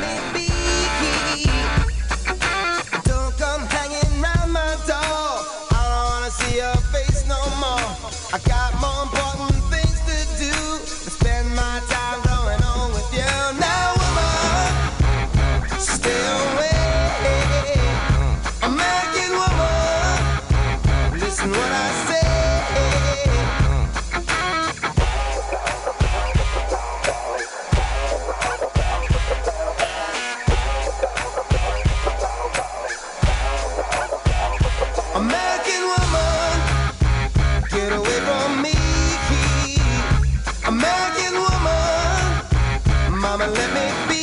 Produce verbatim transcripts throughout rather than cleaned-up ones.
me be. Don't come hanging round my door. I don't wanna see your face no more. I got more important things to do than spend my time growing on with you. Now, woman, stay away. American woman, listen what I say. American woman, get away from me. American woman, mama, let me be.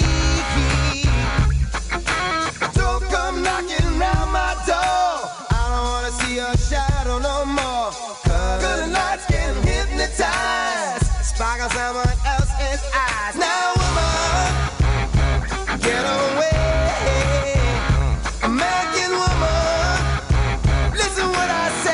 Don't come knocking round my door. I don't wanna see your shadow no more. Cause good lights can hypnotize, sparkle someone else's eyes. Now, woman, get away. American woman, listen what I say.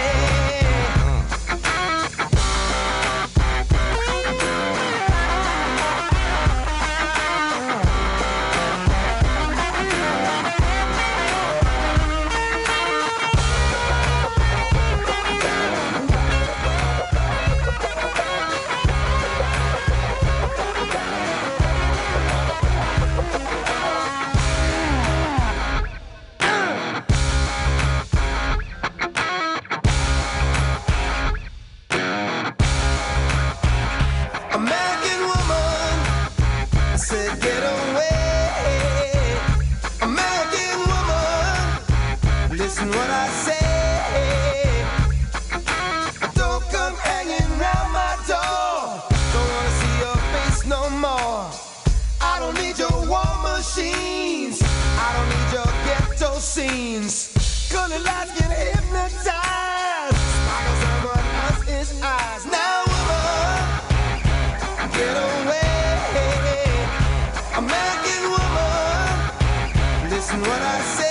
American woman, I said get away. American woman, listen what I say. Don't come hanging round my door. Don't wanna see your face no more. I don't need your war machines. I don't need your ghetto scenes. Gonna lights get hypnotized. Sparkle someone else's eyes. Now, woman, get away. American woman, listen what I say.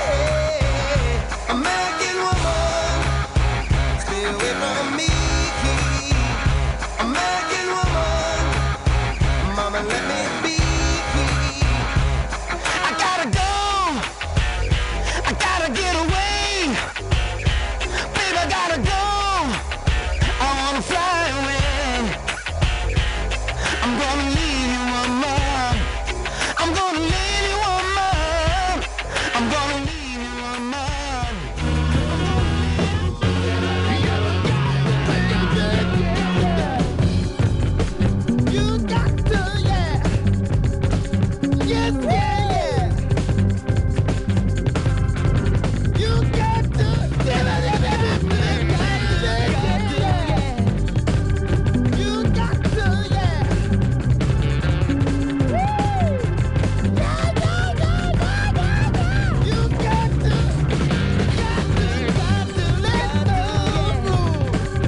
American woman, stay away from me. American woman, mama, let me be. I gotta go. I gotta get away. Baby, I gotta go. I wanna fly away. I'm gonna leave you, woman. I'm gonna leave you, woman. I'm gonna leave you, woman. You got to, yeah. Yes, yeah, yeah. You got to, yeah, yeah, yeah, yeah, yeah. You got to, yeah. You got to, got to, got to let love rule.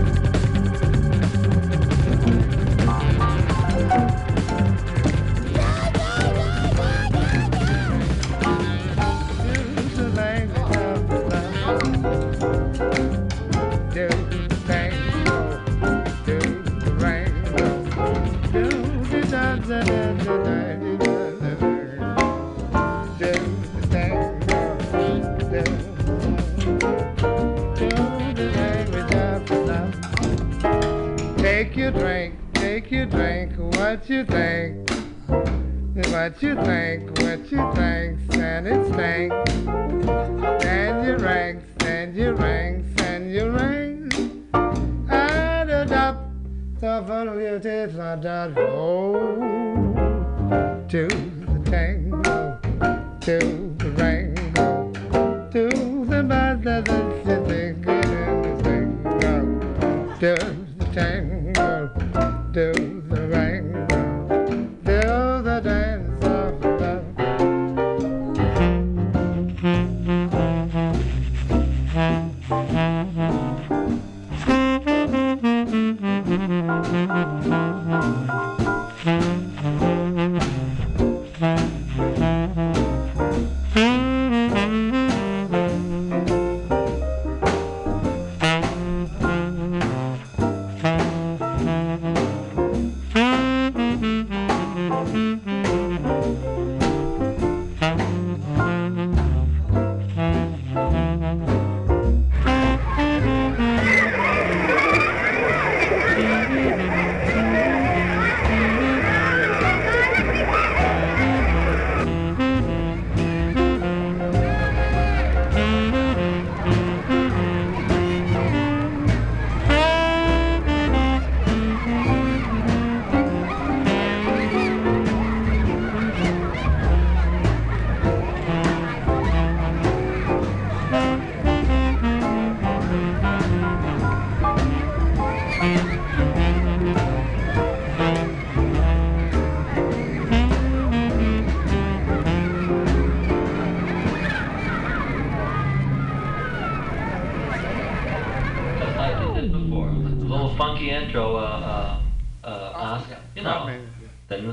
Take your drink, take your drink, what you think? What you think, what you think, stand it stank. Stand your rank, stand your rank, stand your rank. And a dop, the fun of your taste, not that roll. To the tango, to the rainbow, to the bad that you think it is the tango. To the tango, to the rainbow, to the dance of love.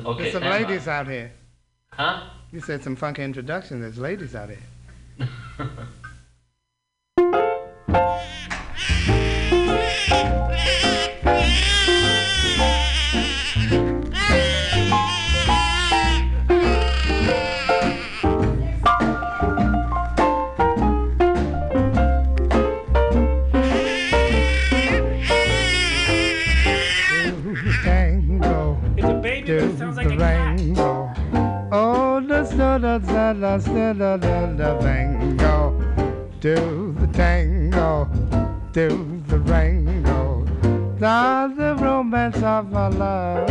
OK， There's some ladies out here. Huh? You said some funky introduction. There's ladies out here. Da da da da da da tango, do the tango, do the rango, that's the romance of our love.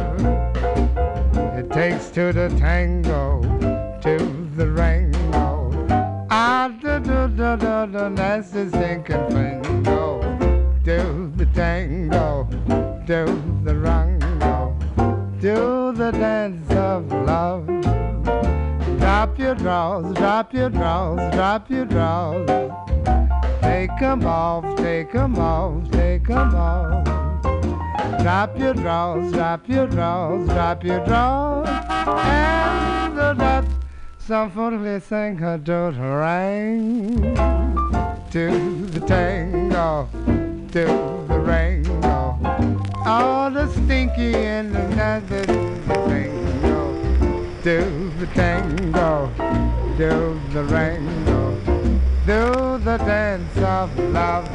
It takes to the tango, to the rango, ah da da da da da, that's the stinking fango. Do the tango, do the rango, do the dance of love. Drop your draws, drop your draws, drop your draws. Take 'em off, take 'em off, take 'em off. Drop your draws, drop your draws, drop your draws. And the dot, some foolishly sing her do the ring. To the tango, to the rango. All the stinky and the nasty tango. Do the tango, do the rango, do the dance of love.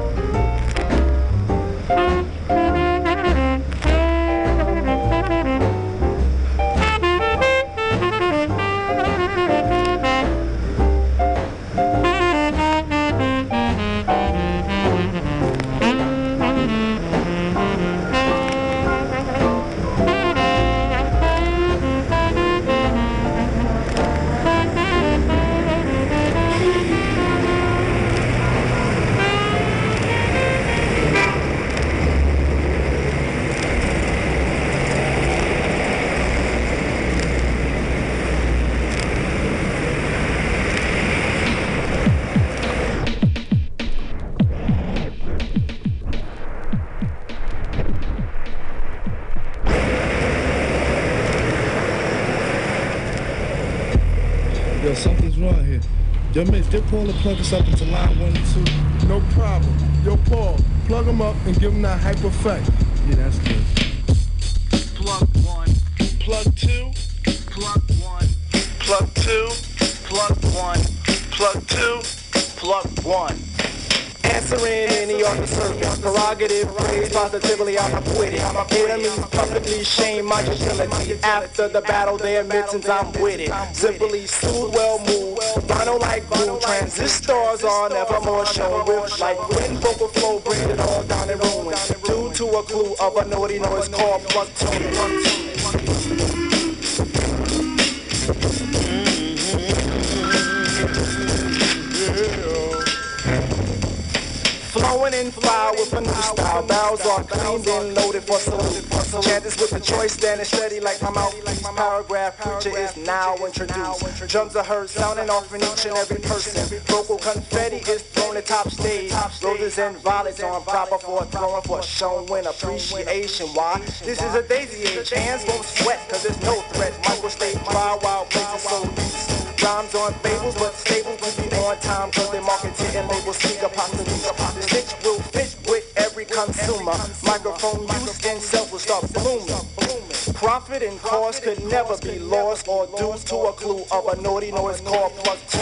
Yo, something's wrong here. Yo, Mitch, get Paul to plug us up into line one and two. No problem. Yo, Paul, plug him up and give him that hype effect. Yeah, that's good. Plug one. Plug two. Plug one. Plug two. Plug one. Plug two. Plug one. Answering any on the surface, prerogative, praise positively, I'm with it. Enemies publicly shame my utility. After the battle, they admittance, I'm with it. Simply soothe, well moved, rhino like glue. Transistors are never more shown with like wind, vocal flow, bring it all down in ruins. Due to a clue of a naughty noise called plug two. Flowing in fire with a new style. Barrels are cleaned and loaded for salute. Chances with the choice standing steady like my mouthpiece. Paragraph preacher is now introduced. Drums are heard sounding off in each and every person. Vocal confetti is thrown at top stage. Roses and violets on proper for a throwing for showing appreciation. Why? This is a daisy age. Hands won't sweat cause there's no threat. Michael stay fly while places so loose. Rhymes on fables, but stables will be on time cause they market it and labels speak apostrophes. The stitch will fit with every consumer. Microphone use and sales will start blooming. Profit and cost could never be lost or due to a clue of a naughty noise called plug two.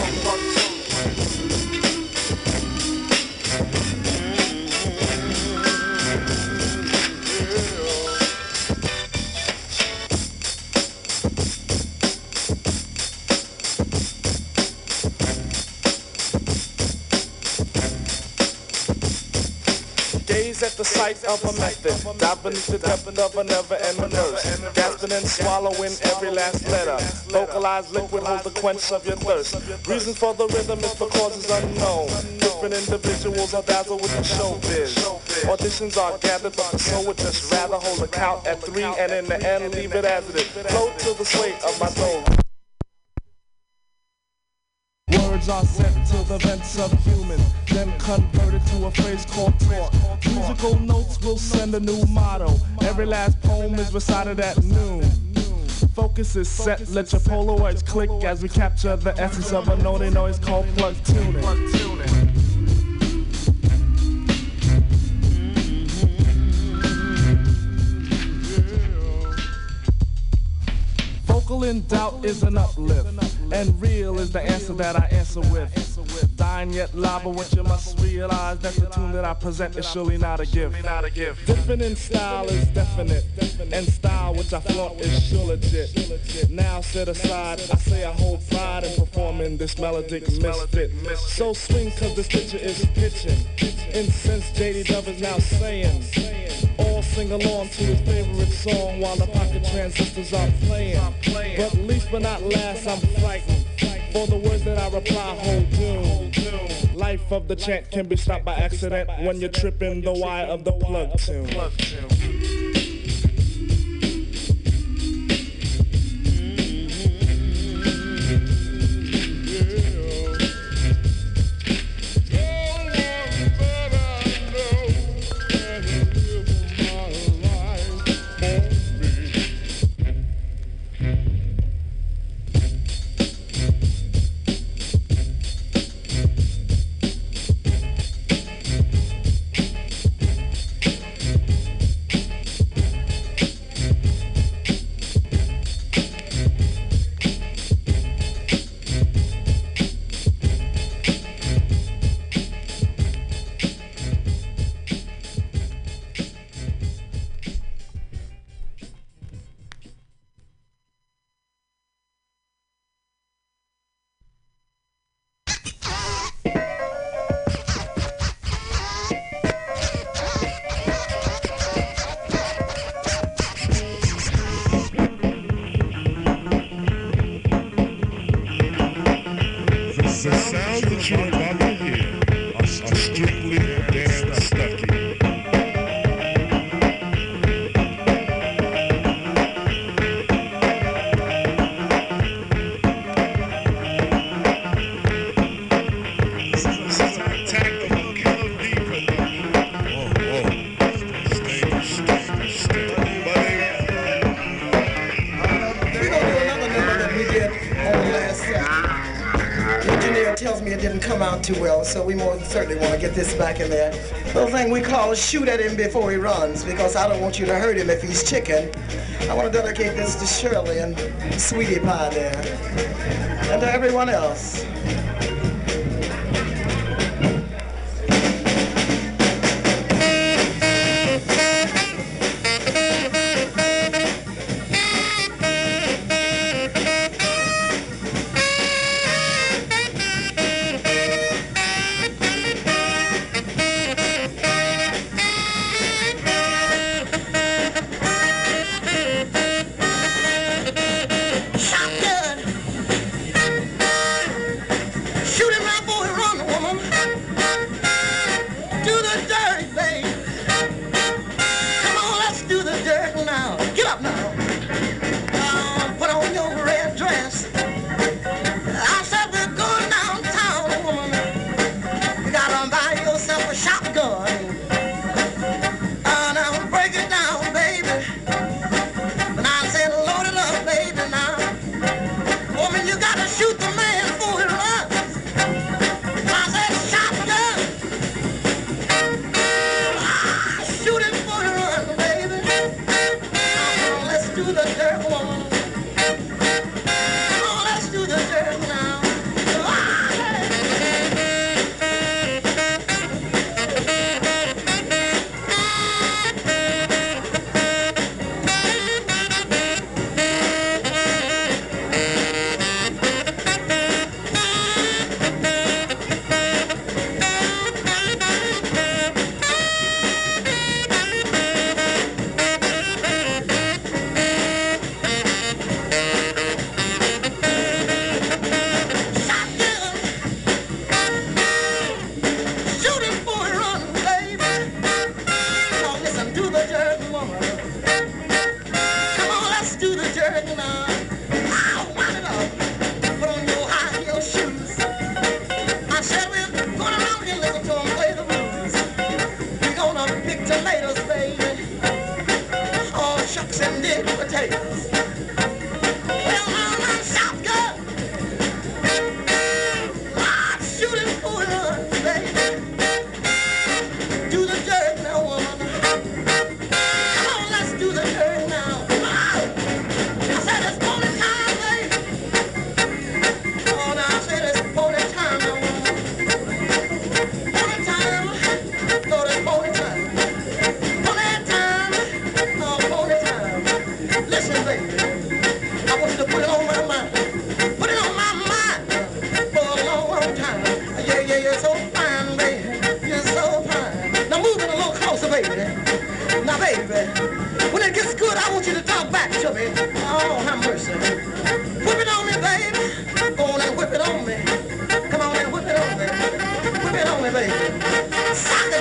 At the sight of a method, dive beneath the depth of a never-ending thirst, gasping and swallowing every last letter. Vocalized liquid holds the quench of your thirst. Reasons for the rhythm is because it's unknown. Different individuals are dazzled with the showbiz. Auditions are gathered, but the soul would just rather hold a count at three, and in the end leave it as it is. Float to the sway of my soul. Words are sent to the vents of humans, then converted to a phrase called talk. Musical notes will send a new motto. Every last poem is recited at noon. Focus is set, let your Polaroids click as we capture the essence of a naughty noise called plug tuning. Vocal in doubt is an uplift, and real is the answer that I answer with. Dying yet live, but what you must realize that the tune that I present is surely not a gift. Different in style is definite, and style which I flaunt is sure legit. Now set aside, I say I hold pride in performing this melodic misfit. So swing cause this picture is pitching, and since J D Dub is now saying, all sing along to his favorite song while the pocket transistors are playing. But least but not last, I'm frightened for the words that I reply hold doom. Life of the chant can be stopped by accident when you're tripping the wire of the plug tune. The sounds that you're about to hear are strictly dance stucky. This is an attack of a killer D production. Whoa, whoa. Stay, stay, stay. We're gonna do another number that we did on last Saturday. The engineer tells me it didn't come out too well, so we most certainly want to get this back in there. Little thing we call shoot at him before he runs, because I don't want you to hurt him if he's chicken. I want to dedicate this to Shirley and Sweetie Pie there, and to everyone else.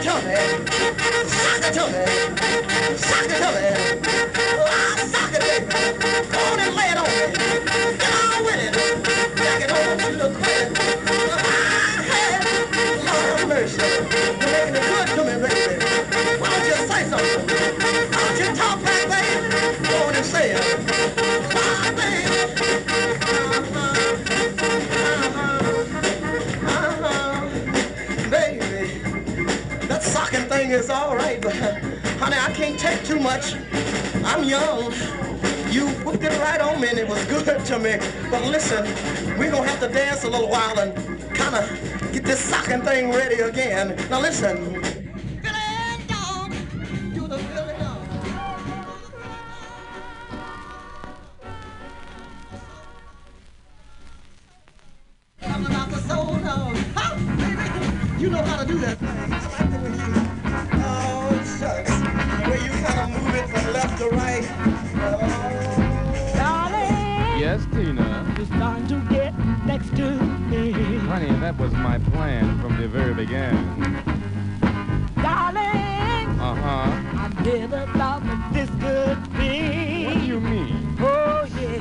to me. Sock it to me. Sock it to me. Oh, sock it, baby. Go on and lay it on me. Get on with it. Back it on to the credit. Lord have mercy. You're making it good to me, baby. Why don't you say something? Why don't you talk back, baby? Go on and say it. Why, baby? Socking thing is all right, but honey, I can't take too much. I'm young. You whipped it right on me and it was good to me. But listen, we're gonna have to dance a little while and kind of get this socking thing ready again. Now listen. You know how to do that thing. I like the way you, oh, shucks. The way you kind of move it from left to right. Oh. Darling. Yes, Tina. You're starting to get next to me. Honey, that was my plan from the very beginning. Darling. Uh-huh. I never thought that this could be. What do you mean? Oh, yeah.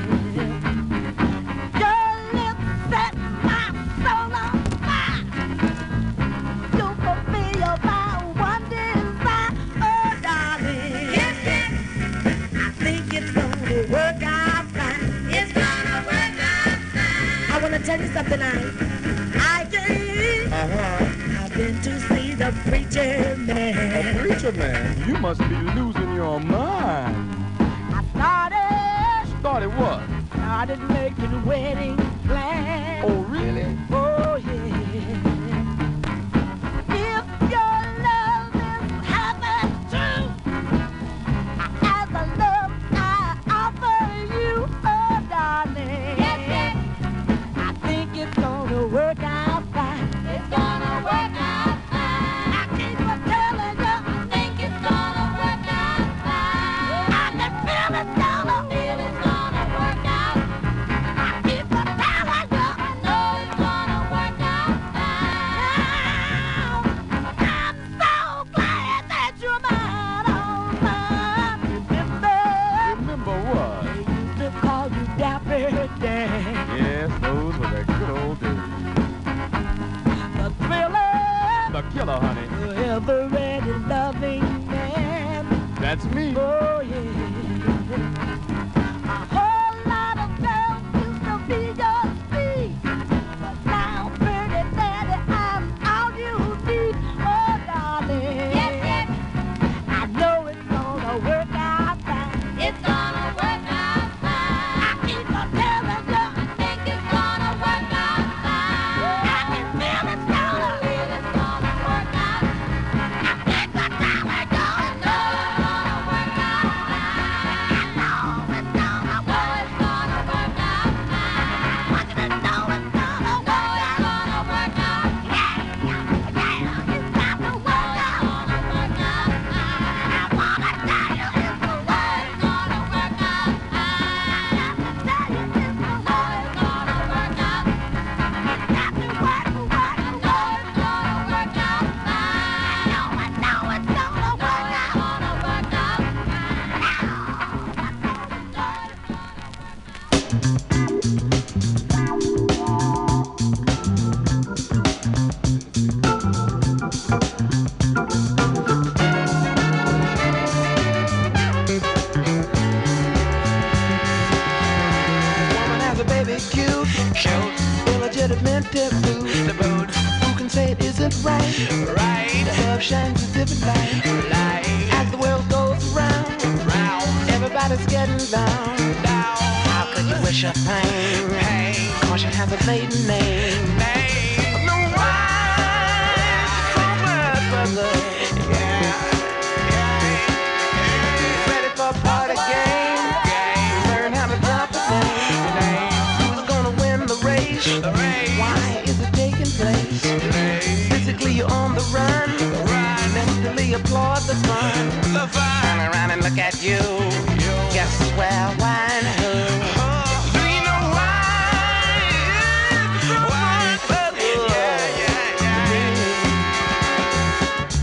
Your lips set my soul on fire. You fulfill my one desire. Oh, darling. Yes, yes. I think it's gonna work out fine. It's gonna work out fine. I wanna tell you something now. I can't. Uh-huh. I've been to see the preacher man. A preacher man? You must be losing your mind. I started. Started what? Started making wedding plans. Oh, really? Oh, yeah. If your love is having true, as a love I offer you, oh, darling. Yes, yes. I think it's gonna work out fine. It's gonna work out fine. I keep on telling you, I think it's gonna work out fine. I can feel it's gonna, feel it's gonna work out. I keep on telling you, I know it's gonna work out fine. I'm so glad that you're mine, oh, mine. Remember, Remember what? they used to call you Dapper Dan. Yes, those were the good old days. The thriller, The killer, honey. the ever-ready loving man. That's me. Oh, yeah. A whole lot of girls used to be your speed. But now, pretty daddy, I'm all you need. Oh, darling. Yes, yes. I know it's gonna work out fine. It's gonna work out fine. I keep on telling you, I think it's gonna work out fine. I can feel it's gonna, feel it's gonna work out. I think the time I go, I know it's gonna work out fine. I know it's gonna work, it's gonna work out fine. I want you to know it's gonna work, it's gonna work out. Yeah, yeah, it's got to work out, it's gonna work out fine. I wanna tell you it's the way it's gonna work out fine. I got to tell you it's the way it's gonna work out. It's got to work, work, I know it's gonna work out fine. I know, I know it's gonna work out, it's gonna work out Woman has a baby cute, cute, illegitimate to boot. The boot. Who can say it isn't right? Right. Love shines a different light. Light. As the world goes round, round, everybody's getting down, down. How could you wish her pain? Pain. Caution has a maiden name. Name. No why so much brother. Yeah. Yeah. Ready for a party game? Game. Learn how to drop the name. Who's gonna win the race? The race. Why is it taking place? Physically you're on the run. Run. Mentally applaud the fun. The fun. Turn around and look at you. you. Guess where, why, and who? Oh. Do you know why? Why? Yeah, yeah, yeah, yeah.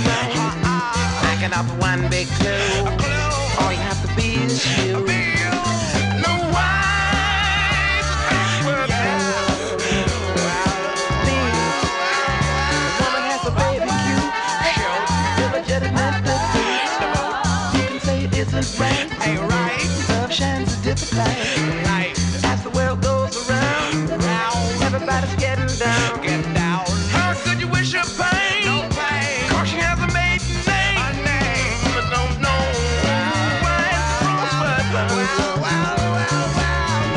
Backing up one big clue. All you have to be is you. No wise expert. The woman has a baby cute. Illegitimate defeat. You can say it isn't right. Ain't right. Love shines a different light. As the world goes around, everybody's getting down. Getting down. How could you wish her pain? No pain. Cause she has a maiden name. A name. But don't know why it's prospered. Wow, wow, wow, wow,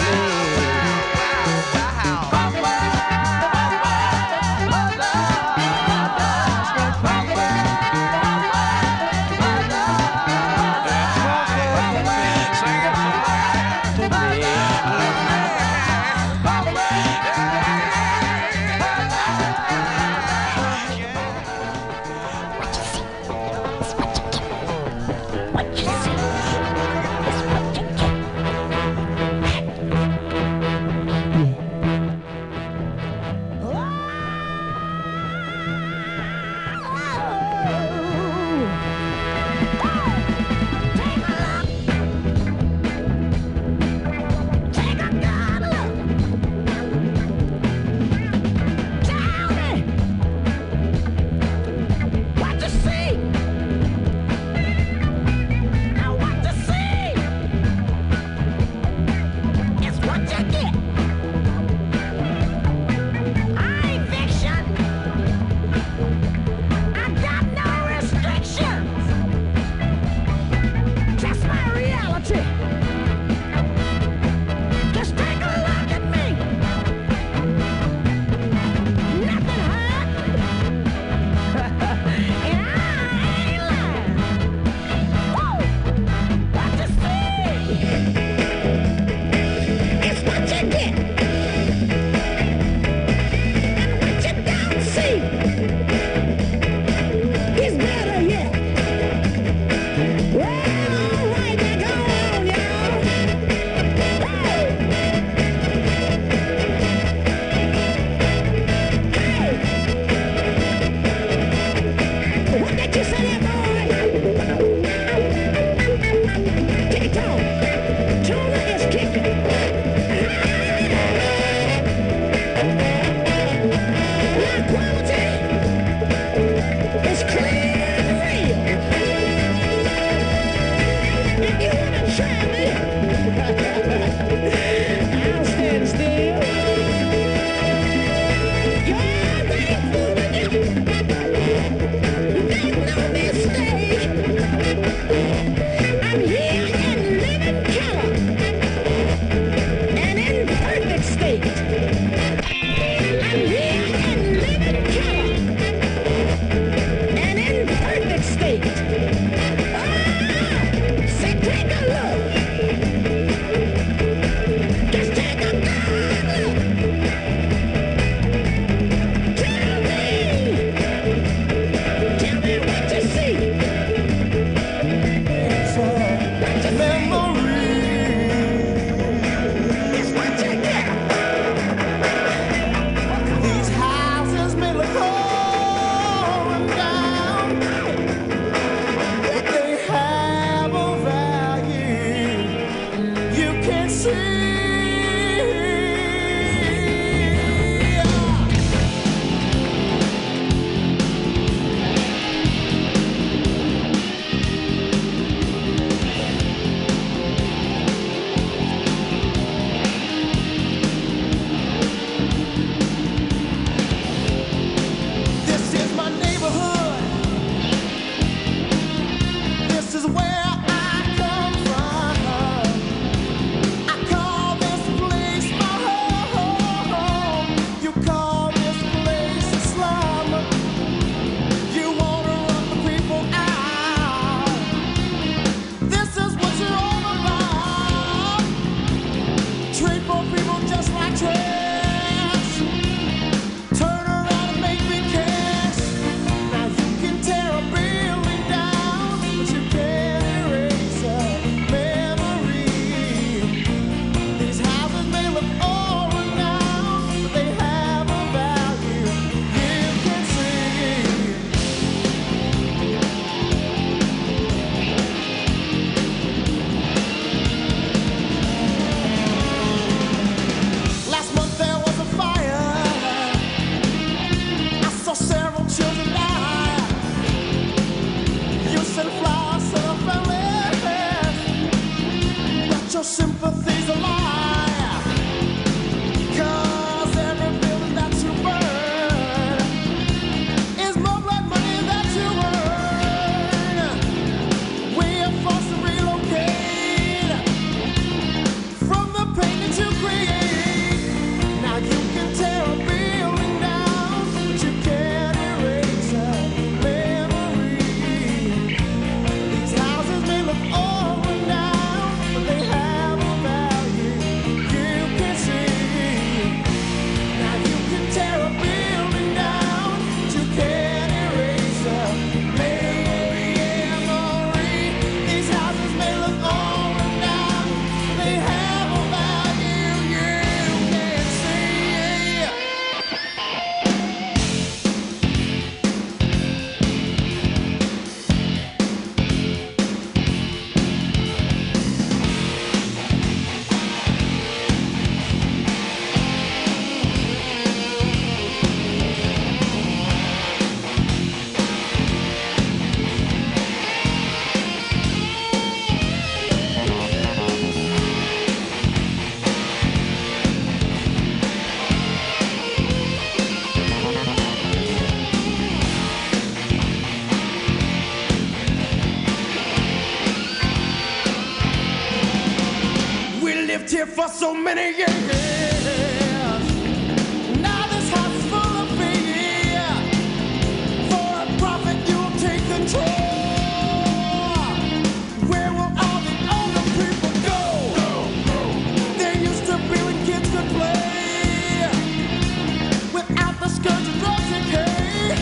lived here for so many years. Now this house is full of fear. For a profit, you'll take control. Where will all the older people go? There used to be when kids could play without the scourge of drugs and decay.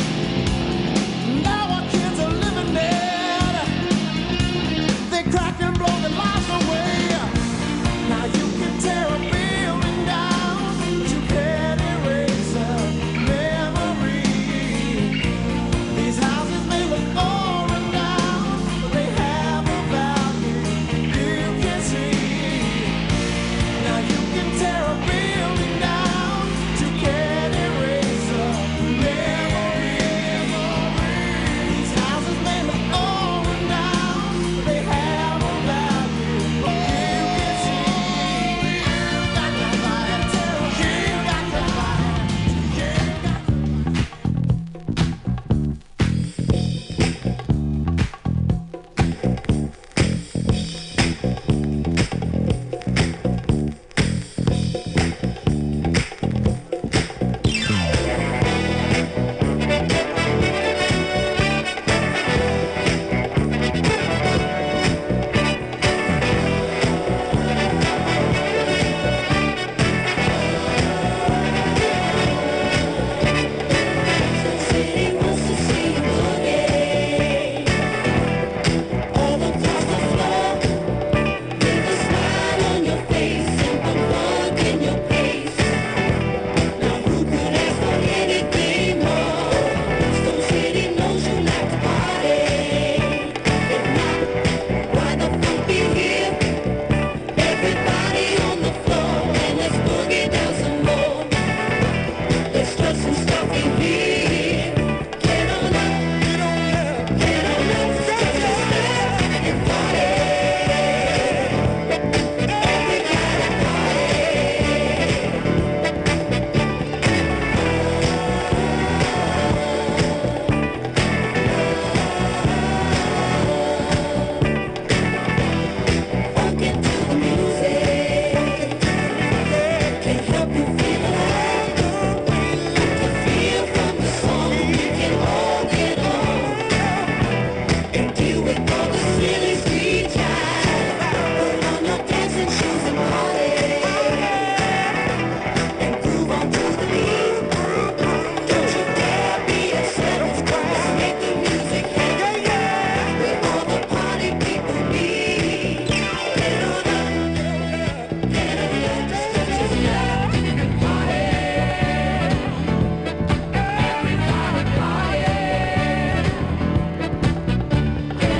Now our kids are living dead. They crack and blow their lives away. Now you can tear a building down, but you can't erase a memory. These houses may look old and down, but they have a value you can see. Now you can tear a building down, but you can't erase a memory. These houses may look old and down, but they have a value you can see. You got to fight it, you got to fight it, you got to. City wants to see you again. All across the floor, with a smile on your face and the funk in your pace. Now who could ask for anything more? Stone City knows you like to party. If not, why the funk be here? Everybody on the floor and let's boogie down some more. Let's strut some stuff in here. Get on up, get on up, get on up, strut your stuff and party. Everybody funk into the music. Can help you feel alive. The feel from the song, we can all get on and deal with all the silly street jive. Put on your dancing shoes and party, and groove on to the beat. Don't you dare be upset. Let's make the music happen where all the party people be. Get on up, get on up, stretch your stuff and party. Everybody party. Get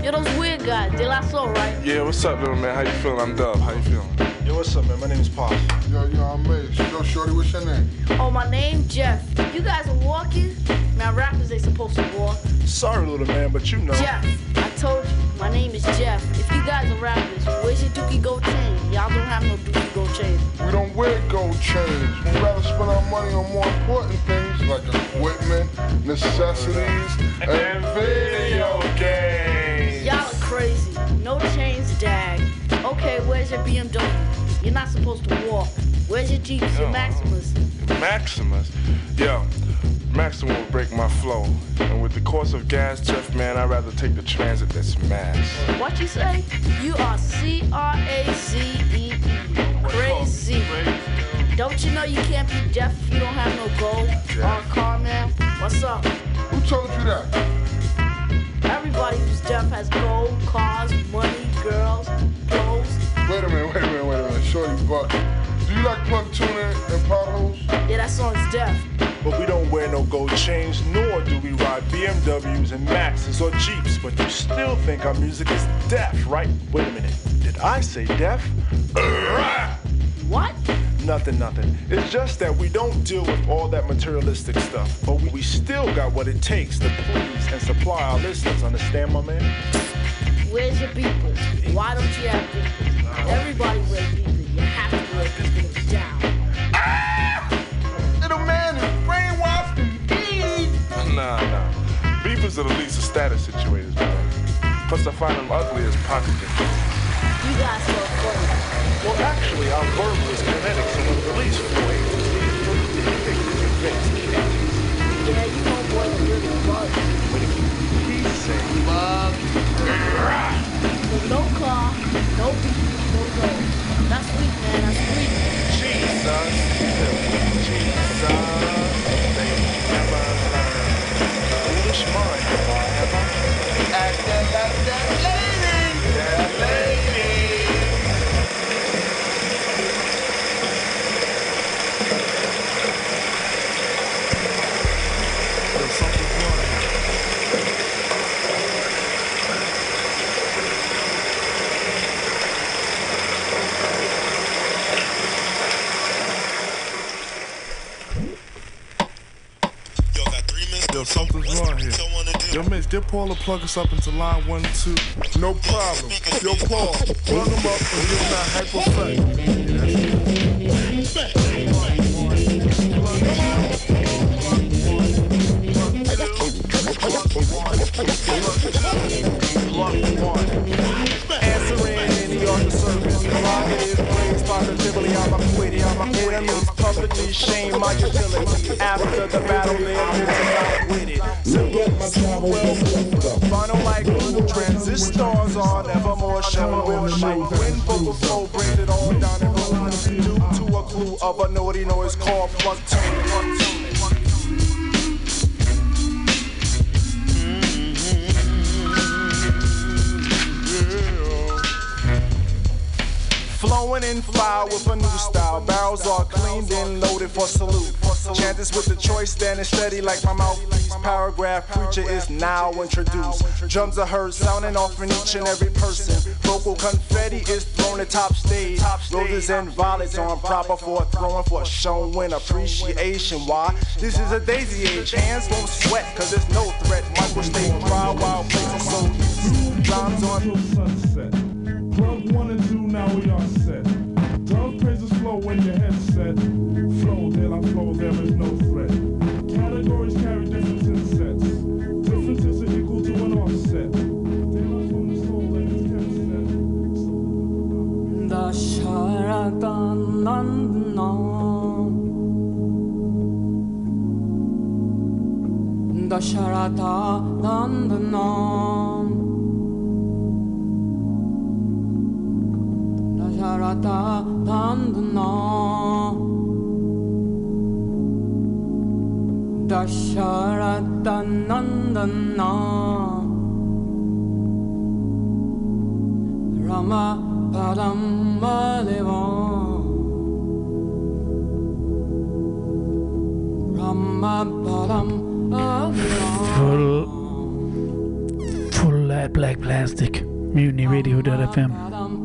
Yo, those weird guys, De La Soul, right? Yeah, what's up, little man? How you feeling? I'm Dub. How you feeling? Yo, what's up, man? My name is Pop. Yo, yo, I'm Mace. Yo, shorty, what's your name? Oh, my name, Jeff. You guys are walking? Now, rappers ain't supposed to walk. Sorry, little man, but you know. Jeff, I told you, my name is Jeff. If you guys are rappers, where's your Dookie Gold chain? Y'all don't have no Dookie Gold chain. We don't wear gold chains. We'd rather spend our money on more important things like equipment, necessities, and video games. Y'all are crazy. No chains, dag. Okay, where's your B M W? You're not supposed to walk. Where's your Jeeps, your Maximus? Maximus? Yo, Maximus will break my flow. And with the cost of gas, Jeff, man, I'd rather take the transit that's mass. What you say? You are C R A Z E E. Crazy. Don't you know you can't be deaf if you don't have no gold or a car, man? What's up? Who told you that? Everybody who's deaf has gold, cars, money, girls, clothes. Wait a minute, wait a minute, wait a minute. Shorty buck. Do you like plug tuning and potholes? Yeah, that song's deaf. But we don't wear no gold chains, nor do we ride B M Ws and Maxes or Jeeps. But you still think our music is deaf, right? Wait a minute. Did I say deaf? What? Nothing, nothing. It's just that we don't deal with all that materialistic stuff. But we still got what it takes to please and supply our listeners. Understand, my man? Where's your beepers? Why don't you have beepers? Everybody wears beepers. You have to wear beepers down. Ah! Little man is brainwashed indeed. Nah, nah. Beepers are the least of status situators, man. Plus, I find them ugly as pocket difference. You guys so funny. Well, actually, our verbal is kinetic, so when released from way to leave, it takes the convinced cat. Yeah, you know boys are really bug. What did he say? Bug. So no car, no beepers, no gold. That's sweet, man. That's sweet. Jesus. Jesus. They never learn. Foolish mind, have I ever? Act that, that, that lady. That lady. Yo, something's wrong here. Yo, Mitch, did Paula plug us up into line one, two? No problem. Yo, Paul, plug him up and give him that hyper effect. Answering any other service. Prerogative, praise, positively, I'm a quitty, I'm a enemies publicly shame my utility. After the battle, they're out with it. Simple, well, final like transistors are never more shown with mic. When vocal flow brings it all down and roll due to a clue of a naughty noise called plug tuning. Flowing in fire with a new style. Barrels are cleaned and loaded for salute. Chant this with the choice, standing steady like my mouthpiece. Paragraph preacher is now introduced. Drums are heard sounding off in each and every person. Vocal confetti is thrown at top stage. Roses and violets on proper for a throwing for showing appreciation. Why? This is a daisy age. Hands won't sweat cause there's no threat. Mike will stay dry while places so easy. Rhymes on sunset. Plug one and two, now we are set. Dove praises flow when your headset. Flow, there I flow, there is no threat. Categories carry difference in sets. Differences are equal to an offset. Daylight from the soul that is kept set. Dasharatha Dasharatha Nandanam Dasharatha Nandanam Dasharatha Nandanam Rama Padam Balivam Rama Padam Full, full lap Black Plastic, mutiny radio dot f m.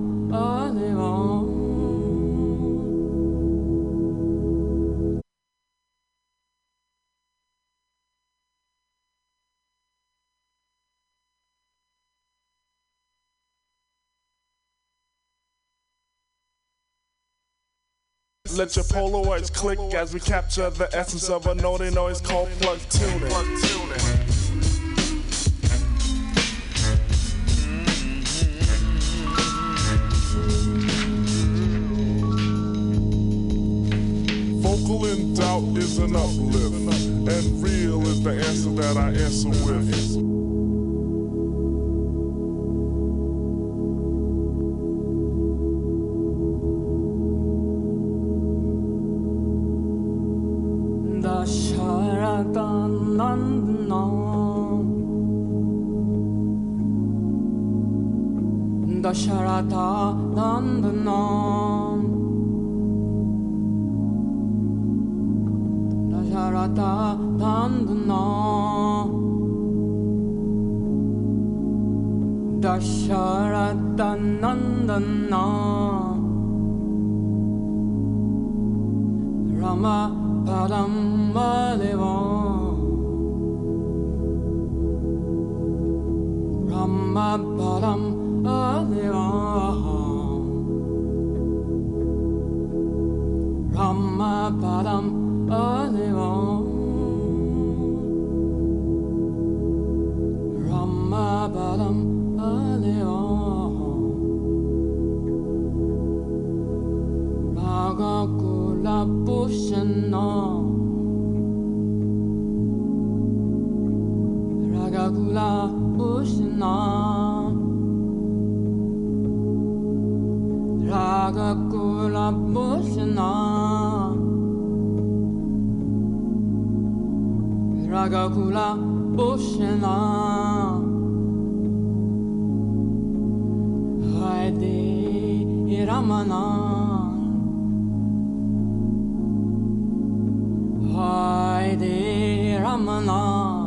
Let your Polaroids click as we capture the essence of a naughty noise called plug tuning. Vocal in doubt is an uplift, and real is the answer that I answer with. Dasharata Nandanam Dasharata Nandanam Dasharata Nandanam Rama Paramalevam Rama Param Rama Padam Adevam Rama Padam Adevam Raga Kula Pushana Raga Kula Pushana Raga Kula Pushana Raga Kula Pushana Haide Ramana Haide Ramana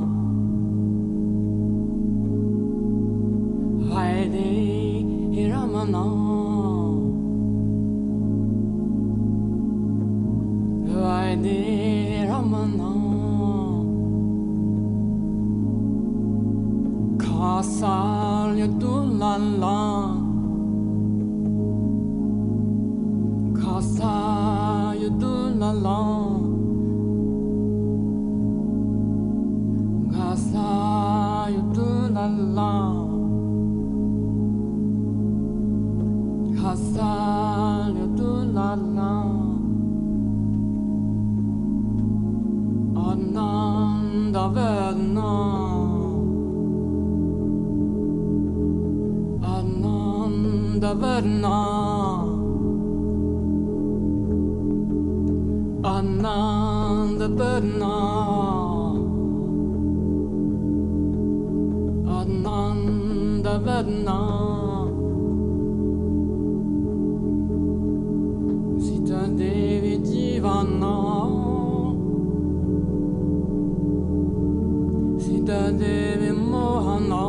Haide Ramana Haide Ramana Kasal Yadulala Kasal Yadulala Kasal Yadulala Kasal Yadulala Ananda Vedna Ananda Vedna Ananda Vedna Ananda Vedna Sita Devi Jivana Sita Devi Mohana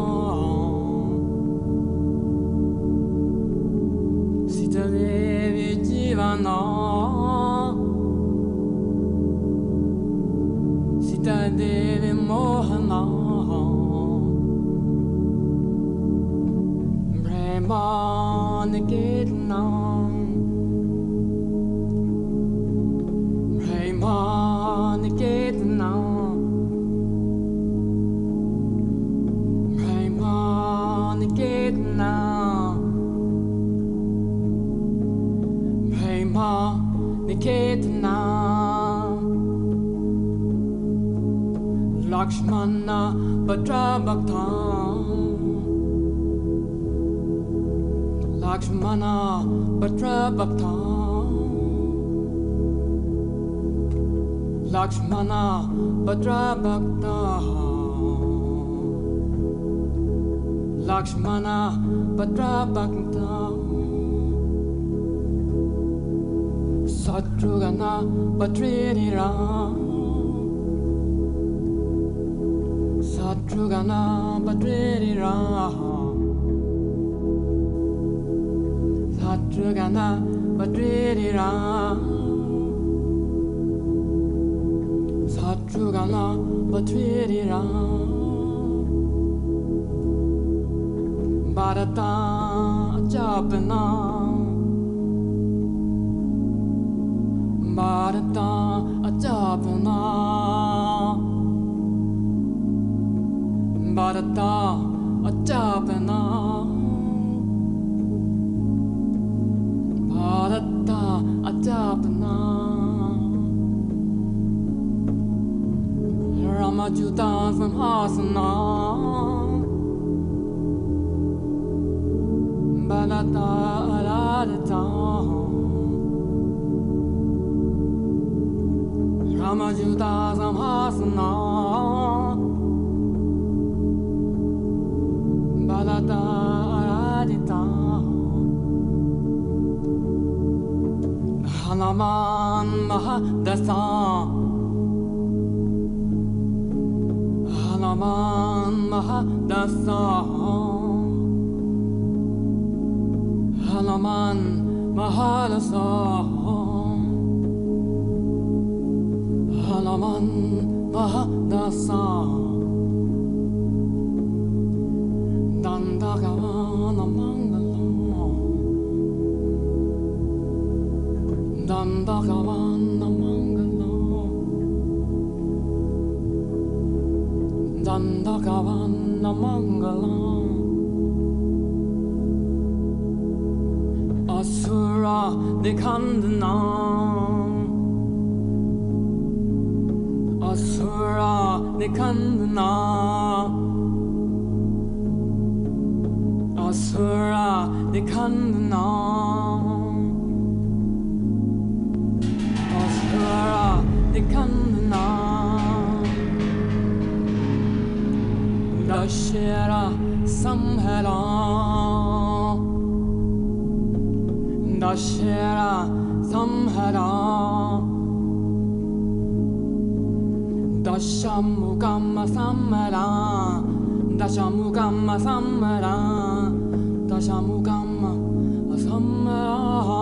Sita Devi Jivana Sita Devi Mohana Brahma Niketna Brahma Niketna Niketna Brahma Niketna Lakshmana Bhadrabhakta Lakshmana Bhadrabhakta Lakshmana Bhadrabhakta Lakshmana Bhadrabhakta Satrugana Bhadridira Satrugana Bhadridira Satrugana Badridira Satrugana Badridira Barata Japana Barata Japana Barata Japana Barata Japana Ramajuta Samhasana Barata Aradita Ramajuta Samhasana Barata Aradita Hanaman Mahadasa Hanaman Mahadasa Hanaman Mahadasa Hanaman Mahadasa Dandagavana Mangalam Dandagavana Mangalam Dandagavana Mangalam Asura Nikandana Asura Nikandana Asura Nikandana Asura Nikandana Dashera Samhara Dashera Samhara Dashamukama Samhara Dashamukama Samhara Dashamukama Samhara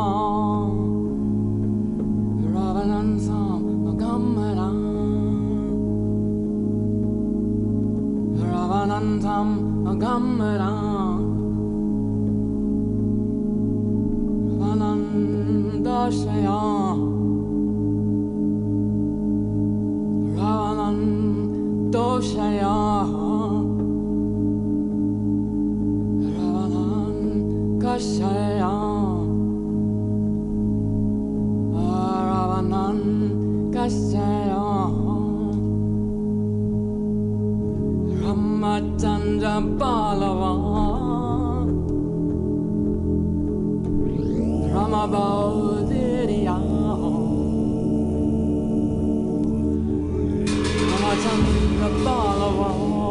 Ravanan Samgamara Ravanan Samgamara Ravanan Dashaya Ravanan Doshaya Kashaya Ravanan Kashaya Ramachandra Balava Ramabaudiya Ramachandra Balava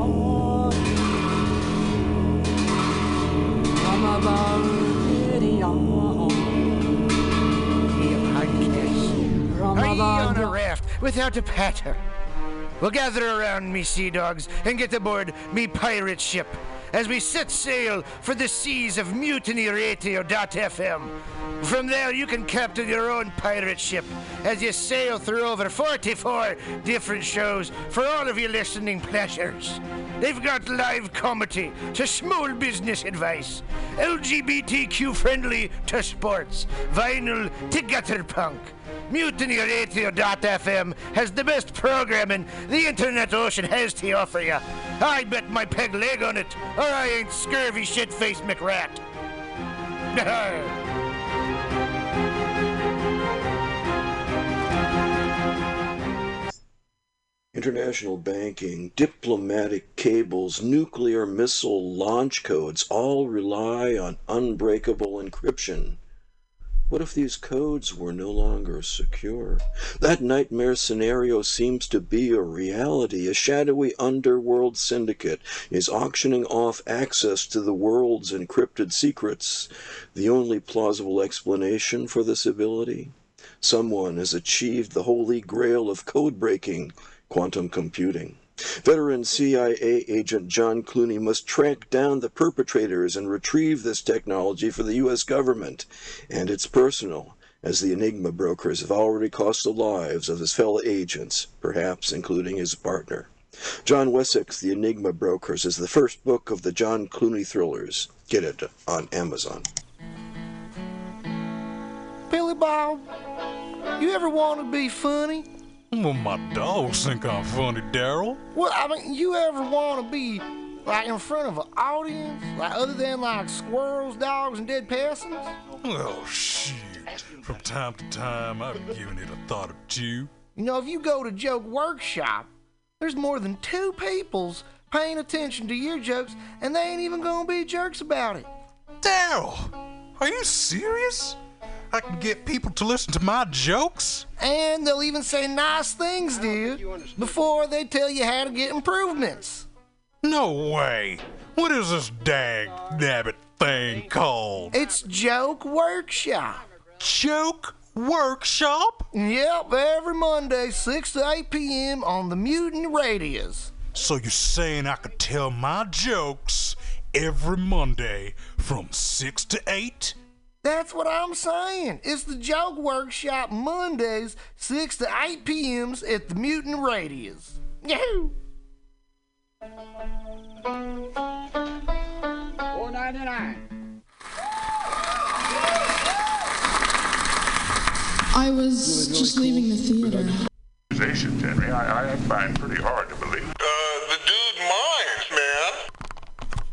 Are ye on a raft without a paddle? Well, gather around me, sea dogs, and get aboard me pirate ship as we set sail for the seas of Mutiny Radio dot f m. From there, you can captain your own pirate ship as you sail through over forty-four different shows for all of your listening pleasures. They've got live comedy to small business advice, L G B T Q friendly to sports, vinyl to gutter punk. Mutiny Radio dot f m has the best programming the internet ocean has to offer you. I bet my peg leg on it, or I ain't scurvy shit-faced McRat. International banking, diplomatic cables, nuclear missile launch codes all rely on unbreakable encryption. What if these codes were no longer secure? That nightmare scenario seems to be a reality. A shadowy underworld syndicate is auctioning off access to the world's encrypted secrets. The only plausible explanation for this ability? Someone has achieved the holy grail of code breaking, quantum computing. Veteran C I A agent John Clooney must track down the perpetrators and retrieve this technology for the U S government. And it's personal, as the Enigma brokers have already cost the lives of his fellow agents, perhaps including his partner. John Wessex, The Enigma Brokers, is the first book of the John Clooney thrillers. Get it on Amazon. Billy Bob, you ever want to be funny? Well, my dogs think I'm funny, Daryl. Well, I mean, you ever want to be, like, in front of an audience? Like, other than, like, squirrels, dogs, and dead peasants? Oh, shit. From time to time, I've given it a thought or two. You know, if you go to Joke Workshop, there's more than two peoples paying attention to your jokes, and they ain't even gonna be jerks about it. Daryl, are you serious? I can get people to listen to my jokes? And they'll even say nice things, dude, before they tell you how to get improvements. No way. What is this dag nabbit thing called? It's Joke Workshop. Joke Workshop? Yep, every Monday, six to eight p.m. on the Mutant Radios. So you're saying I could tell my jokes every Monday from six to eight? That's what I'm saying. It's the Joke Workshop Mondays, six to eight p.m. at the Mutant Radios. Yahoo! four ninety-nine. I was just leaving the theater. Accusations, Henry, I, I find pretty hard to believe. Uh, the dude minds, man.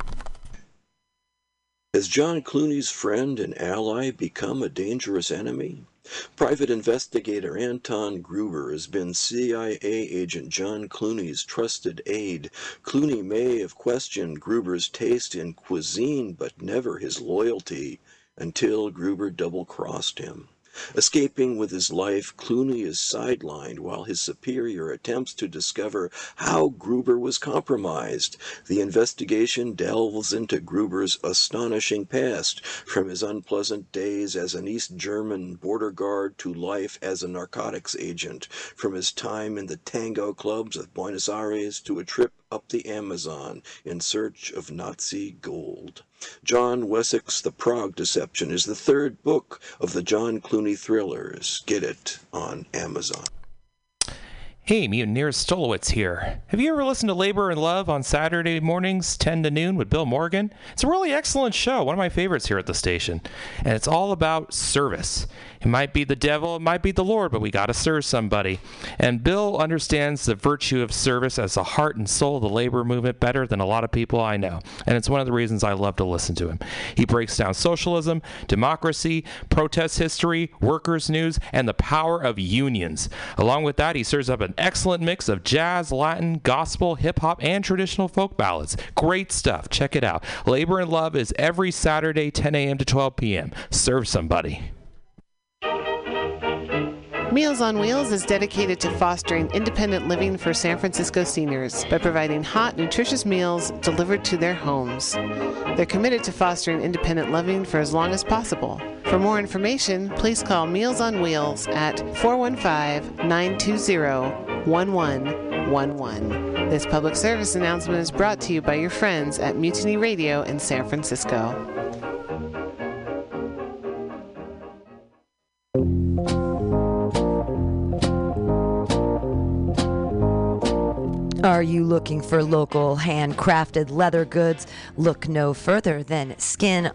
Has John Clooney's friend and ally become a dangerous enemy? Private investigator Anton Gruber has been C I A agent John Clooney's trusted aide. Clooney may have questioned Gruber's taste in cuisine, but never his loyalty, until Gruber double-crossed him. Escaping with his life, Clooney is sidelined while his superior attempts to discover how Gruber was compromised. The investigation delves into Gruber's astonishing past, from his unpleasant days as an East German border guard to life as a narcotics agent, from his time in the tango clubs of Buenos Aires to a trip up the Amazon in search of Nazi gold. John Wessex, The Prague Deception, is the third book of the John Clooney thrillers. Get it on Amazon. Hey, Mutineers, Stolowitz here. Have you ever listened to Labor and Love on Saturday mornings, ten to noon, with Bill Morgan? It's a really excellent show, one of my favorites here at the station. And it's all about service. It might be the devil, it might be the Lord, but we got to serve somebody. And Bill understands the virtue of service as the heart and soul of the labor movement better than a lot of people I know. And it's one of the reasons I love to listen to him. He breaks down socialism, democracy, protest history, workers' news, and the power of unions. Along with that, he serves up an excellent mix of jazz, Latin, gospel, hip-hop, and traditional folk ballads. Great stuff. Check it out. Labor and Love is every Saturday, ten a.m. to twelve p.m. Serve somebody. Meals on Wheels is dedicated to fostering independent living for San Francisco seniors by providing hot, nutritious meals delivered to their homes. They're committed to fostering independent living for as long as possible. For more information, please call Meals on Wheels at four one five, nine two zero, one one one one. This public service announcement is brought to you by your friends at Mutiny Radio in San Francisco. Are you looking for local handcrafted leather goods? Look no further than Skin